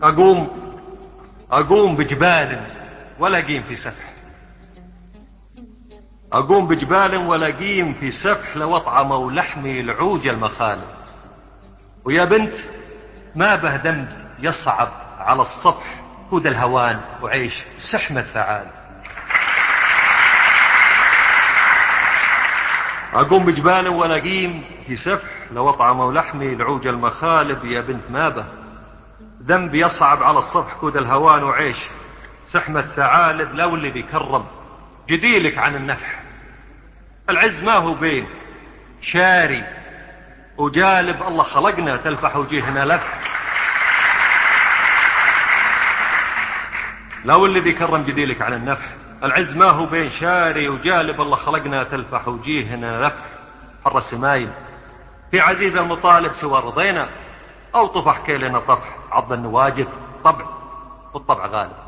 أقوم بجبال ولا أقيم في سفح، أقوم بجبال ولا أقيم في سفح، لو أطعموا لحمي العوج المخالب. ويا بنت ما به ذنب يصعب على الصفح، كود الهوان وعيش سحم الثعالب. أقوم بجبال ولا أقيم في سفح، لو أطعموا لحمي العوج المخالب. يا بنت ما به ذنب يصعب على الصفح، كود الهوان وعيش سحم الثعالب. لو اللي بيكرم جديلك عن النفح، العز ما هو بين شاري وجالب، الله خلقنا تلفح وجيهنا لفح. لو اللي بيكرم جديلك عن النفح، العز ما هو بين شاري وجالب، الله خلقنا تلفح وجيهنا لفح. حر السمايل في عزيز المطالب سوى رضينا، أو طفح كيلنا طفح، عض النواجف طبع والطبع غالب.